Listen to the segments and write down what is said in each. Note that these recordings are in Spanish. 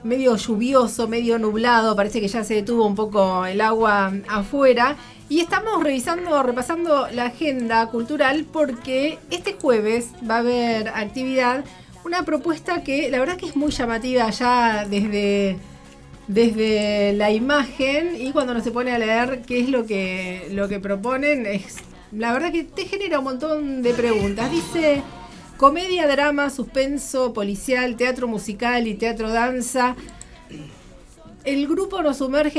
medio lluvioso, medio nublado, parece que ya se detuvo un poco el agua afuera. Y estamos repasando la agenda cultural porque este jueves va a haber actividad, una propuesta que la verdad que es muy llamativa ya desde la imagen, y cuando uno se pone a leer qué es lo que proponen, la verdad que te genera un montón de preguntas. Dice: comedia, drama, suspenso, policial, teatro musical y teatro danza. El grupo nos sumerge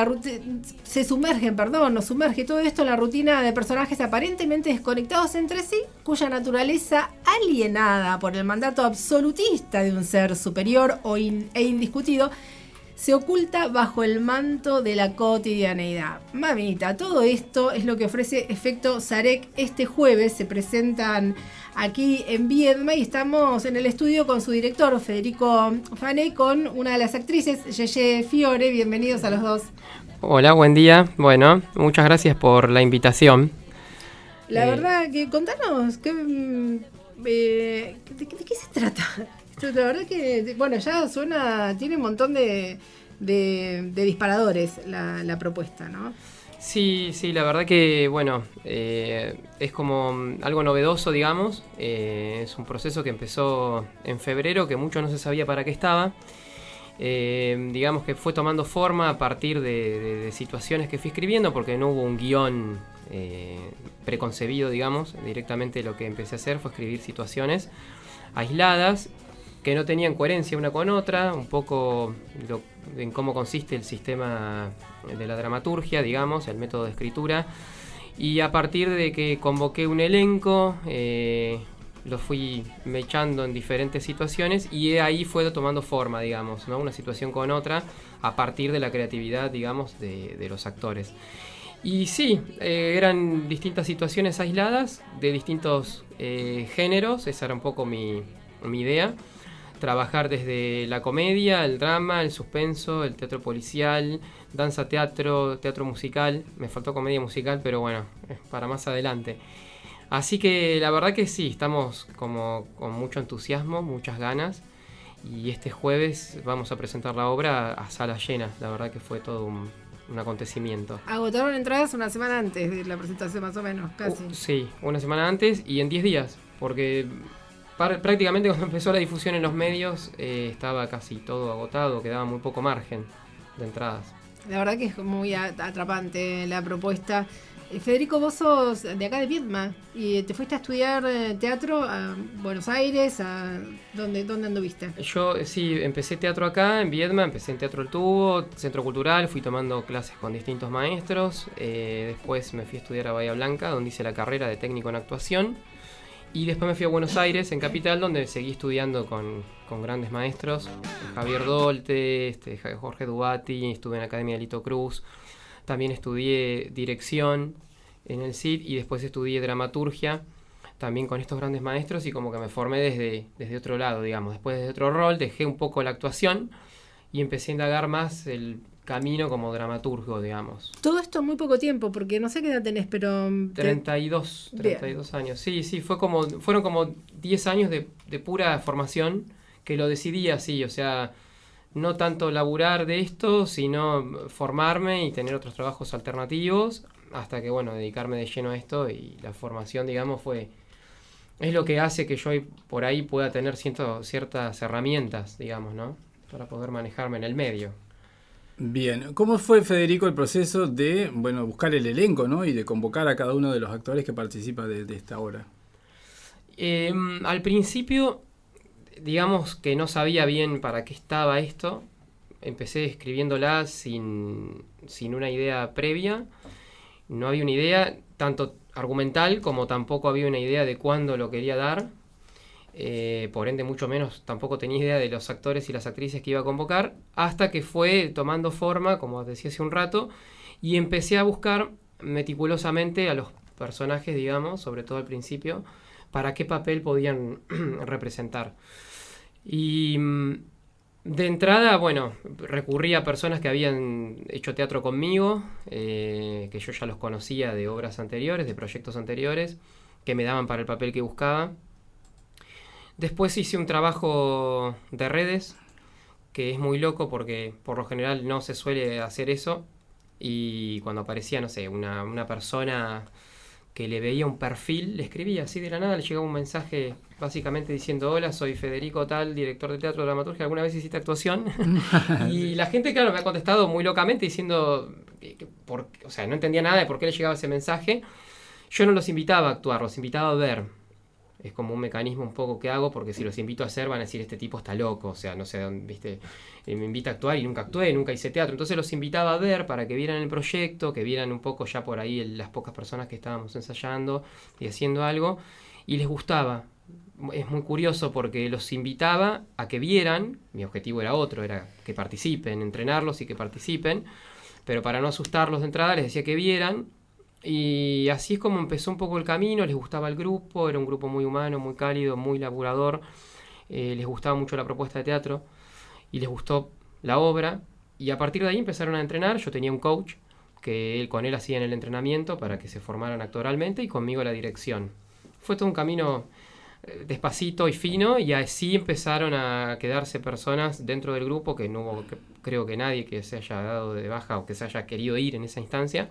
todo esto en la rutina de personajes aparentemente desconectados entre sí, cuya naturaleza, alienada por el mandato absolutista de un ser superior e indiscutido, se oculta bajo el manto de la cotidianeidad. Mamita, todo esto es lo que ofrece Efecto Zarek este jueves. Se presentan aquí en Viedma y estamos en el estudio con su director, Federico Faney, con una de las actrices, Yeye Fiore. Bienvenidos a los dos. Hola, buen día. Bueno, muchas gracias por la invitación. La verdad que contanos, ¿de qué se trata? La verdad que, bueno, ya suena, tiene un montón de disparadores la propuesta, ¿no? Sí, la verdad que, bueno, es como algo novedoso, digamos. Es un proceso que empezó en febrero, que mucho no se sabía para qué estaba. Digamos que fue tomando forma a partir de situaciones que fui escribiendo, porque no hubo un guión preconcebido, digamos. Directamente lo que empecé a hacer fue escribir situaciones aisladas que no tenían coherencia una con otra, un poco en cómo consiste el sistema de la dramaturgia, digamos, el método de escritura. Y a partir de que convoqué un elenco, lo fui mechando en diferentes situaciones y ahí fue tomando forma, digamos, ¿no? Una situación con otra a partir de la creatividad, digamos, de los actores. Y sí, eran distintas situaciones aisladas de distintos géneros, esa era un poco mi idea. Trabajar desde la comedia, el drama, el suspenso, el teatro policial, danza, teatro musical. Me faltó comedia musical, pero bueno, es para más adelante. Así que la verdad que sí, estamos como con mucho entusiasmo, muchas ganas. Y este jueves vamos a presentar la obra a sala llena. La verdad que fue todo un acontecimiento. Agotaron entradas una semana antes de la presentación, más o menos, casi. Sí, una semana antes y en 10 días, porque prácticamente cuando empezó la difusión en los medios estaba casi todo agotado, quedaba muy poco margen de entradas. La verdad que es muy atrapante la propuesta. Federico, vos sos de acá de Viedma y te fuiste a estudiar teatro a Buenos Aires. ¿Dónde anduviste? Yo sí, empecé teatro acá en Viedma, empecé en Teatro El Tubo, Centro Cultural, fui tomando clases con distintos maestros. Después me fui a estudiar a Bahía Blanca, donde hice la carrera de técnico en actuación. Y después me fui a Buenos Aires, en Capital, donde seguí estudiando con grandes maestros. Javier Dolte, Jorge Dubati, estuve en la Academia de Lito Cruz. También estudié dirección en el CID y después estudié dramaturgia, también con estos grandes maestros, y como que me formé desde otro lado, digamos. Después desde otro rol, dejé un poco la actuación y empecé a indagar más el camino como dramaturgo, digamos. Todo esto en muy poco tiempo, porque no sé qué edad tenés, pero... 32 años. Sí, fueron como 10 años de pura formación que lo decidí así, o sea, no tanto laburar de esto, sino formarme y tener otros trabajos alternativos, hasta que, bueno, dedicarme de lleno a esto, y la formación, digamos, es lo que hace que yo por ahí pueda tener ciertas herramientas, digamos, ¿no? Para poder manejarme en el medio. Bien, ¿cómo fue, Federico, el proceso de buscar el elenco, ¿no? Y de convocar a cada uno de los actores que participa de esta obra? Al principio, digamos que no sabía bien para qué estaba esto. Empecé escribiéndola sin una idea previa. No había una idea tanto argumental como tampoco había una idea de cuándo lo quería dar. Por ende, mucho menos tampoco tenía idea de los actores y las actrices que iba a convocar, hasta que fue tomando forma, como decía hace un rato, y empecé a buscar meticulosamente a los personajes, digamos, sobre todo al principio, para qué papel podían representar. Y de entrada, bueno, recurrí a personas que habían hecho teatro conmigo, que yo ya los conocía de obras anteriores, de proyectos anteriores, que me daban para el papel que buscaba. Después hice un trabajo de redes que es muy loco porque por lo general no se suele hacer eso. Y cuando aparecía, no sé, una persona que le veía un perfil, le escribía así de la nada, le llegaba un mensaje básicamente diciendo: hola, soy Federico tal, director de teatro, dramaturgia, ¿alguna vez hiciste actuación? Y la gente, claro, me ha contestado muy locamente diciendo, o sea, no entendía nada de por qué le llegaba ese mensaje. Yo no los invitaba a actuar, los invitaba a ver. Es como un mecanismo un poco que hago, porque si los invito a hacer van a decir: este tipo está loco, o sea, no sé dónde, viste, me invita a actuar y nunca actué, nunca hice teatro. Entonces los invitaba a ver para que vieran el proyecto, que vieran un poco ya por ahí las pocas personas que estábamos ensayando y haciendo algo, y les gustaba. Es muy curioso porque los invitaba a que vieran, mi objetivo era otro, era que participen, entrenarlos y que participen, pero para no asustarlos de entrada les decía que vieran. Y así es como empezó un poco el camino. Les gustaba el grupo, era un grupo muy humano, muy cálido, muy laburador. Les gustaba mucho la propuesta de teatro y les gustó la obra. Y a partir de ahí empezaron a entrenar. Yo tenía un coach que con él hacían el entrenamiento para que se formaran actoralmente, y conmigo la dirección. Fue todo un camino despacito y fino, y así empezaron a quedarse personas dentro del grupo, que no hubo, creo que nadie que se haya dado de baja o que se haya querido ir en esa instancia.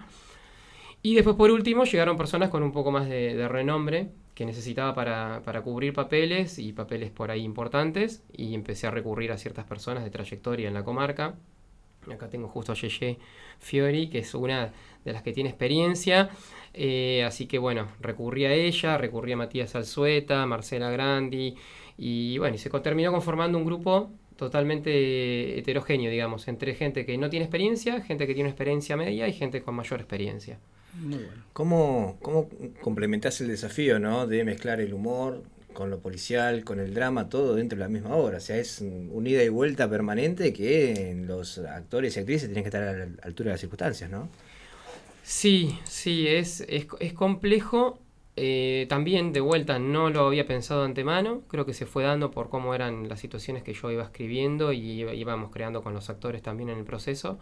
Y después, por último, llegaron personas con un poco más de renombre que necesitaba para cubrir papeles, y papeles por ahí importantes, y empecé a recurrir a ciertas personas de trayectoria en la comarca. Acá tengo justo a Yeye Fiori, que es una de las que tiene experiencia, así que bueno, recurrí a ella, recurrí a Matías Alzueta, Marcela Grandi, y bueno, y se terminó conformando un grupo totalmente heterogéneo, digamos, entre gente que no tiene experiencia, gente que tiene una experiencia media y gente con mayor experiencia. Muy bueno. ¿Cómo complementás el desafío, ¿no?, de mezclar el humor con lo policial, con el drama, todo dentro de la misma obra? O sea, es un ida y vuelta permanente que los actores y actrices tienen que estar a la altura de las circunstancias, ¿no? Sí, es complejo. También, de vuelta, no lo había pensado de antemano. Creo que se fue dando por cómo eran las situaciones que yo iba escribiendo y íbamos creando con los actores también en el proceso.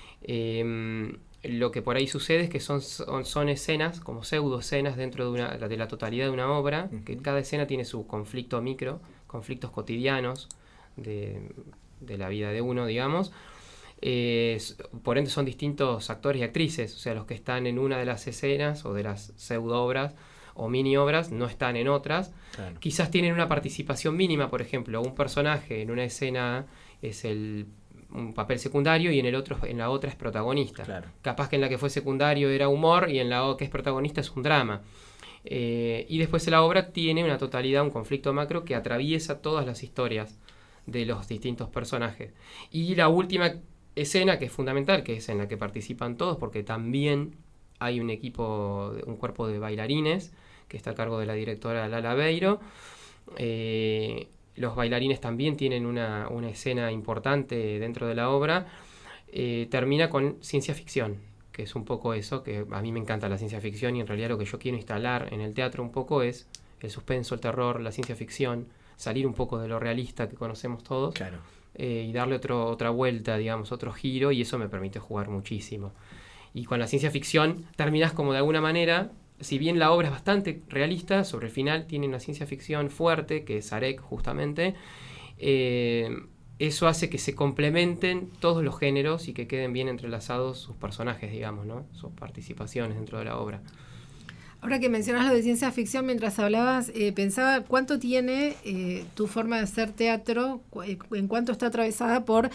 Lo que por ahí sucede es que son escenas, como pseudo escenas dentro de la totalidad de una obra, que cada escena tiene su conflicto micro, conflictos cotidianos de la vida de uno, digamos. Por ende son distintos actores y actrices, o sea, los que están en una de las escenas o de las pseudo obras o mini obras no están en otras. Claro. Quizás tienen una participación mínima, por ejemplo, un personaje en una escena es un papel secundario y en la otra es protagonista. Claro. Capaz que en la que fue secundario era humor y en la que es protagonista es un drama. Y después la obra tiene una totalidad, un conflicto macro que atraviesa todas las historias de los distintos personajes. Y la última escena, que es fundamental, que es en la que participan todos, porque también hay un cuerpo de bailarines que está a cargo de la directora Lala Beiro. Los bailarines también tienen una escena importante dentro de la obra. Termina con ciencia ficción, que es un poco eso, que a mí me encanta la ciencia ficción, y en realidad lo que yo quiero instalar en el teatro un poco es el suspenso, el terror, la ciencia ficción, salir un poco de lo realista que conocemos todos. Claro. Y darle otra vuelta, digamos, otro giro, y eso me permite jugar muchísimo. Y con la ciencia ficción terminas como de alguna manera, si bien la obra es bastante realista, sobre el final tiene una ciencia ficción fuerte, que es Sarek justamente, eso hace que se complementen todos los géneros y que queden bien entrelazados sus personajes, digamos, ¿no?, sus participaciones dentro de la obra. Ahora que mencionas lo de ciencia ficción, mientras hablabas, pensaba cuánto tiene tu forma de hacer teatro, en cuánto está atravesada por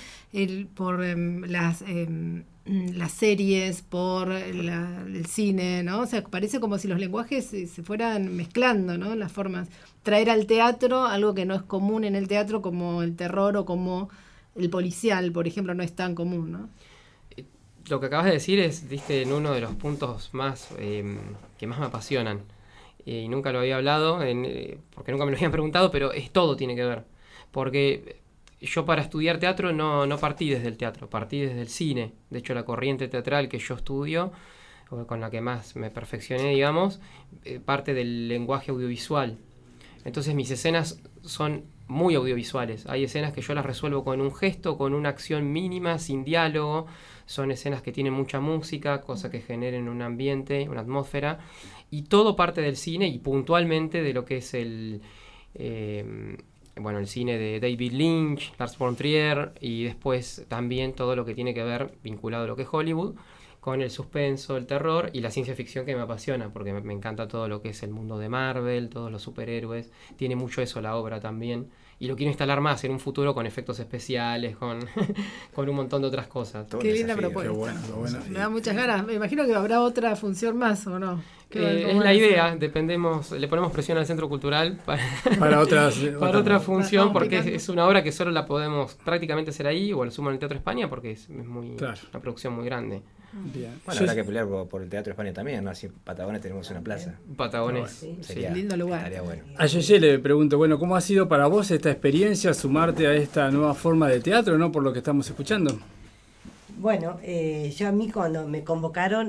las series, por el cine, ¿no? O sea, parece como si los lenguajes se fueran mezclando, ¿no?, las formas. Traer al teatro algo que no es común en el teatro, como el terror o como el policial, por ejemplo, no es tan común, ¿no? Lo que acabas de decir diste en uno de los puntos más que más me apasionan. Y nunca lo había hablado, porque nunca me lo habían preguntado, pero todo tiene que ver. Porque yo para estudiar teatro no partí desde el teatro, partí desde el cine. De hecho, la corriente teatral que yo estudio, o con la que más me perfeccioné, digamos, parte del lenguaje audiovisual. Entonces mis escenas son muy audiovisuales. Hay escenas que yo las resuelvo con un gesto, con una acción mínima, sin diálogo. Son escenas que tienen mucha música, cosas que generen un ambiente, una atmósfera. Y todo parte del cine y puntualmente de lo que es bueno, el cine de David Lynch, Lars von Trier, y después también todo lo que tiene que ver vinculado a lo que es Hollywood, con el suspenso, el terror y la ciencia ficción, que me apasiona, porque me encanta todo lo que es el mundo de Marvel, todos los superhéroes. Tiene mucho eso la obra también. Y lo quiero instalar más en un futuro con efectos especiales, con un montón de otras cosas. Qué linda propuesta. Qué bueno. Me da muchas ganas. Me imagino que habrá otra función más, ¿o no? Es la idea, le ponemos presión al Centro Cultural para otra función, porque es una obra que solo la podemos prácticamente hacer ahí, o lo sumo en el Teatro España, porque es muy una producción muy grande. Bien. Bueno, habrá que pelear por el Teatro España también, ¿no? Así en Patagones tenemos una plaza. Patagones. Sería un lindo lugar. Estaría bueno. A Yeye le pregunto, bueno, ¿cómo ha sido para vos esta experiencia, sumarte a esta nueva forma de teatro, ¿no? Por lo que estamos escuchando. Bueno, yo a mí cuando me convocaron,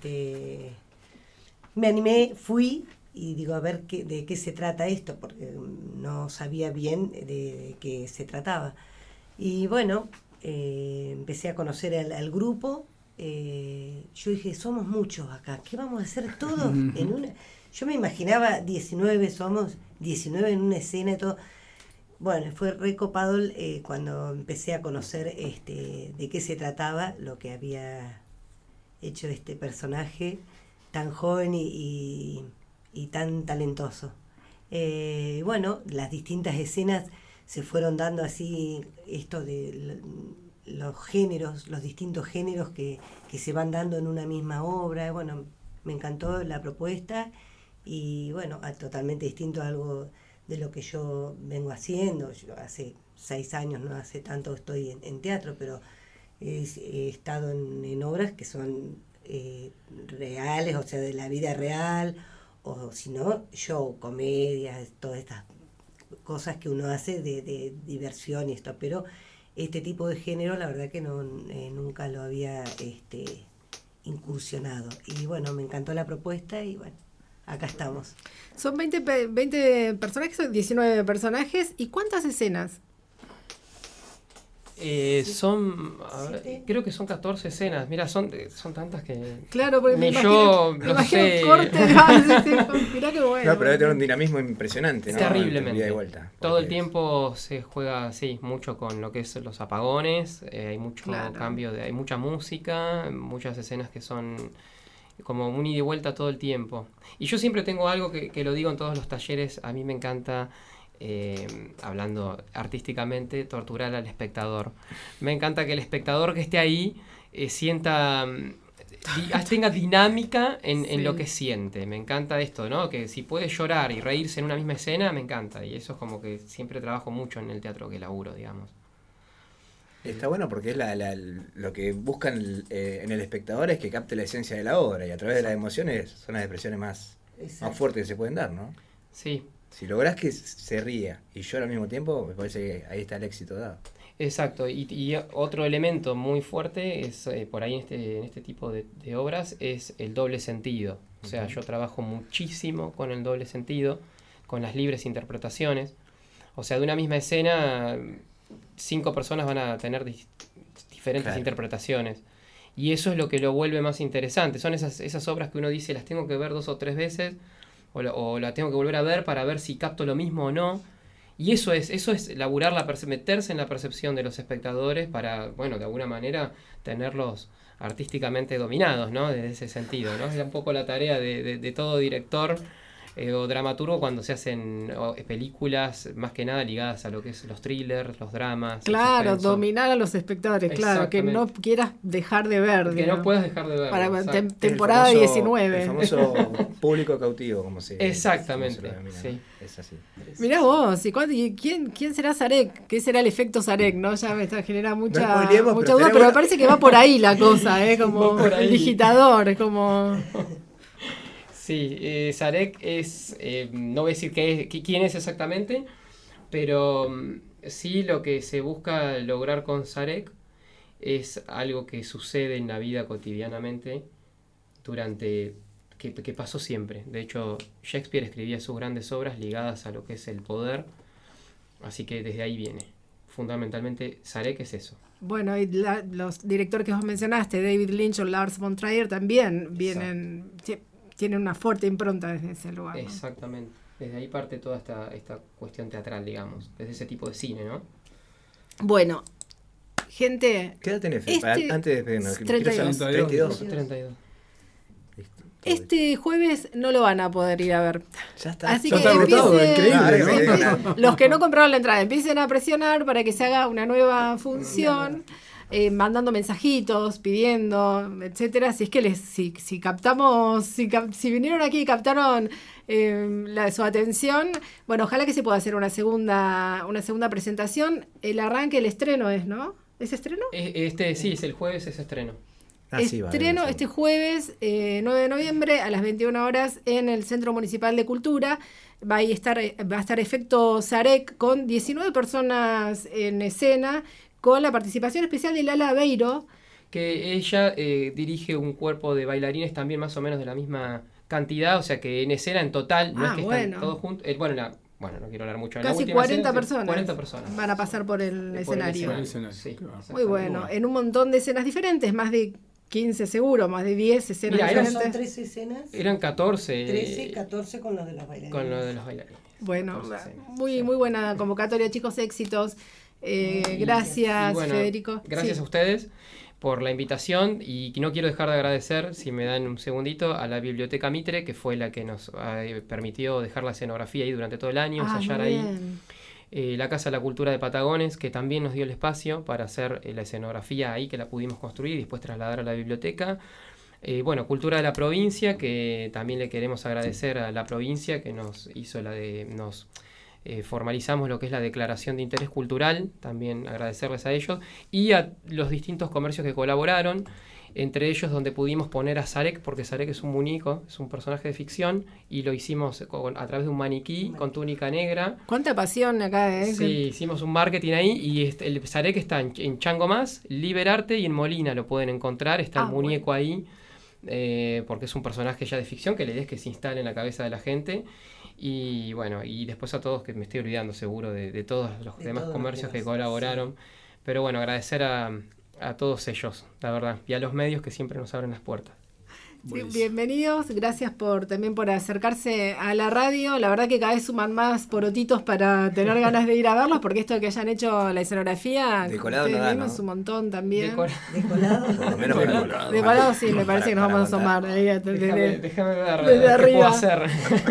me animé, fui y digo, a ver de qué se trata esto, porque no sabía bien de qué se trataba. Y bueno, empecé a conocer al grupo. Yo dije, somos muchos acá, ¿qué vamos a hacer todos en una? Yo me imaginaba 19, somos 19 en una escena y todo. Bueno, fue recopado cuando empecé a conocer de qué se trataba, lo que había hecho este personaje tan joven y tan talentoso. Bueno, las distintas escenas se fueron dando así, esto de los géneros, los distintos géneros que se van dando en una misma obra. Bueno, me encantó la propuesta y bueno, totalmente distinto a algo de lo que yo vengo haciendo. Yo hace 6 años, no hace tanto estoy en teatro, pero he estado en obras que son reales, o sea, de la vida real, o si no, show, comedias, todas estas cosas que uno hace de diversión y esto, pero este tipo de género la verdad que nunca lo había incursionado. Y bueno, me encantó la propuesta y bueno, acá estamos. Son 20 personajes, son 19 personajes. ¿Y cuántas escenas? Creo que son 14 escenas. Mira, son tantas que... Claro, porque ni yo me lo imagino sé. corte, mirá qué bueno. No, pero debe tener un dinamismo impresionante, ¿no? Terriblemente. Ida y vuelta, Todo el tiempo se juega, mucho con lo que es los apagones. Hay mucho cambio, hay mucha música, muchas escenas que son como un ida y vuelta todo el tiempo. Y yo siempre tengo algo que lo digo en todos los talleres. A mí me encanta... hablando artísticamente, torturar al espectador. Me encanta que el espectador que esté ahí tenga dinámica en lo que siente. Me encanta esto, ¿no? Que si puede llorar y reírse en una misma escena, me encanta. Y eso es como que siempre trabajo mucho en el teatro que laburo, digamos. Está bueno porque es lo que buscan en el espectador es que capte la esencia de la obra, y a través de las emociones son las expresiones más fuertes que se pueden dar, ¿no? Sí. Si lográs que se ría y llora al mismo tiempo, me parece que ahí está el éxito dado. Exacto, y otro elemento muy fuerte es por ahí en este tipo de obras es el doble sentido. O sea, yo trabajo muchísimo con el doble sentido, con las libres interpretaciones. O sea, de una misma escena, 5 personas van a tener diferentes interpretaciones. Y eso es lo que lo vuelve más interesante. Son esas obras que uno dice, las tengo que ver 2 o 3 veces, o la tengo que volver a ver para ver si capto lo mismo o no. Y eso es laburar, meterse en la percepción de los espectadores para, bueno, de alguna manera tenerlos artísticamente dominados, ¿no? Desde ese sentido, ¿no? Es un poco la tarea de todo director o dramaturgo cuando se hacen películas más que nada ligadas a lo que es los thrillers, los dramas. Claro, dominar a los espectadores, claro, que no quieras dejar de ver. Que no puedas dejar de ver. Para temporada 19. El famoso público cautivo, como se Exactamente, como se sí. Es así. Mirá vos, ¿y quién será Zarek? ¿Qué será el efecto Zarek? ¿No? Ya me genera mucha duda, pero me parece que va por ahí la cosa, como el digitador, es como... Sí, Zarek es, no voy a decir quién es exactamente, pero sí lo que se busca lograr con Zarek es algo que sucede en la vida cotidianamente que pasó siempre. De hecho, Shakespeare escribía sus grandes obras ligadas a lo que es el poder, así que desde ahí viene. Fundamentalmente, Zarek es eso. Bueno, y los directores que vos mencionaste, David Lynch o Lars von Trier, también tienen una fuerte impronta desde ese lugar, ¿no? Exactamente. Desde ahí parte toda esta cuestión teatral, digamos, desde ese tipo de cine, ¿no? Bueno, gente... ¿Qué edad tenés, Fede? Antes de despedirnos. 32. 32. Listo. Este jueves no lo van a poder ir a ver. Ya está. Así Ya que está agotado, empiecen- increíble, ¿no? los que no compraron la entrada, empiecen a presionar para que se haga una nueva función, mandando mensajitos, pidiendo, etcétera. Si es que si captamos, si vinieron aquí y captaron su atención, bueno, ojalá que se pueda hacer una segunda presentación. El arranque, el estreno es, ¿no? ¿Es estreno? Sí, es el jueves, es estreno. Sí, va, Estreno bien, este jueves 9 de noviembre a las 21 horas en el Centro Municipal de Cultura. Va a estar Efecto Zarek con 19 personas en escena, con la participación especial de Lala Beiro. Que ella dirige un cuerpo de bailarines también más o menos de la misma cantidad, o sea que en escena en total, no es que están todos juntos. Bueno, no quiero hablar mucho. En la Casi última 40 escena, personas. 40 personas. Van a pasar por el escenario. Por el escenario. Sí, Claro. Muy bueno, en un montón de escenas diferentes, más de 15 seguro, más de 10 escenas Mira, diferentes. Son 13 escenas. Eran 14. 13, 14 con los de los bailarines. Con lo de los bailarines. Bueno, 14 escenas, muy sí. muy buena convocatoria, chicos, éxitos. Gracias, Y bueno, Federico. Gracias Sí. a ustedes por la invitación y no quiero dejar de agradecer, si me dan un segundito, a la Biblioteca Mitre, que fue la que nos permitió dejar la escenografía ahí durante todo el año, ensayar muy ahí. bien. La Casa de la Cultura de Patagones, que también nos dio el espacio para hacer la escenografía ahí, que la pudimos construir y después trasladar a la biblioteca. Bueno, Cultura de la Provincia, que también le queremos agradecer a la provincia que nos hizo formalizamos lo que es la declaración de interés cultural, también agradecerles a ellos, y a los distintos comercios que colaboraron, entre ellos donde pudimos poner a Zarek, porque Zarek es un muñeco, es un personaje de ficción, y lo hicimos a través de un maniquí con túnica negra. Cuánta pasión acá, ¿eh? Sí, hicimos un marketing ahí, y el Zarek está en Chango Más, Liberarte y en Molina lo pueden encontrar, está el muñeco ahí, porque es un personaje ya de ficción, que la idea es que se instale en la cabeza de la gente. Y bueno, y después a todos, que me estoy olvidando seguro de todos los demás comercios que colaboraron. Sí. Pero bueno, agradecer a todos ellos, la verdad, y a los medios que siempre nos abren las puertas. Sí, bienvenidos, gracias también por acercarse a la radio. La verdad que cada vez suman más porotitos para tener ganas de ir a verlos, porque esto de que hayan hecho la escenografía, decolado no da, ¿no? un montón también. ¿Decolado? Por lo menos decolado. Decolado sí, me parece que nos vamos a asomar. Déjame ver desde arriba. qué puedo hacer.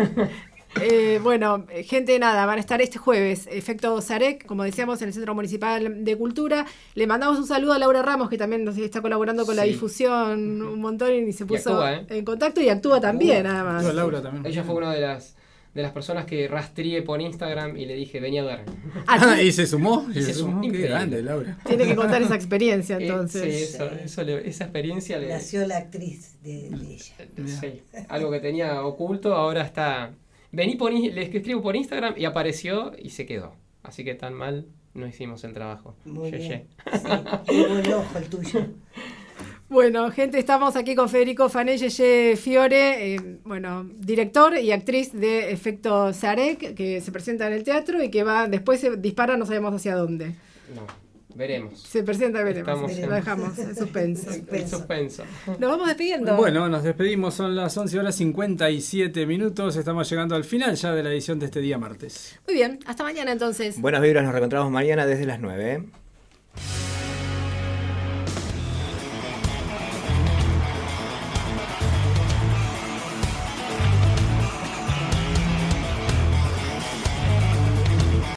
Bueno, gente, nada, van a estar este jueves Efecto Zarek, como decíamos, en el Centro Municipal de Cultura. Le mandamos un saludo a Laura Ramos, que también nos está colaborando con la difusión un montón y se puso actúa, en contacto y actúa también, además. Laura también. Ella fue una de las personas que rastreé por Instagram y le dije, vení a ver. Y se sumó. Se sumó. Qué Increíble. grande, Laura. Tiene que contar esa experiencia, entonces. Sí, esa experiencia le... Nació la actriz de ella. Sí, algo que tenía oculto, ahora está... le escribo por Instagram y apareció y se quedó. Así que tan mal no hicimos el trabajo. Muy Ye, bien. Sí, qué buen ojo el tuyo. Bueno, gente, estamos aquí con Federico Fané Yeye Fiore, director y actriz de Efecto Zarek, que se presenta en el teatro y que después se dispara, no sabemos hacia dónde. No, veremos. Se presenta, veremos. Estamos Lo dejamos en suspenso. En suspenso. Nos vamos despidiendo. Bueno, nos despedimos, son las 11:57. Estamos llegando al final ya de la edición de este día martes. Muy bien, hasta mañana entonces. Buenas vibras, nos reencontramos mañana desde las 9.